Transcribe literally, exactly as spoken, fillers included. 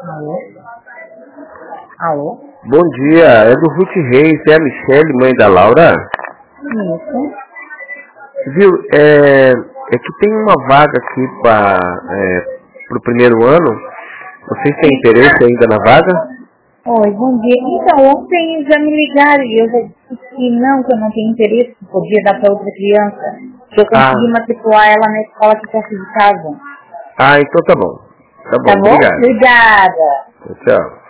Alô? Alô? Bom dia, é do Ruth Reis, é a Michele, mãe da Laura? Isso. Viu, é, é que tem uma vaga aqui para é, o primeiro ano. Vocês têm interesse ainda na vaga? Oi, bom dia. Então, ontem já me ligaram e eu já disse que não, que eu não tenho interesse, que podia dar para outra criança. Que eu consegui Ah, matricular ela na escola aqui perto de casa. ah, então tá bom. Tá bom, Tá bom? obrigado. Obrigada. Tchau.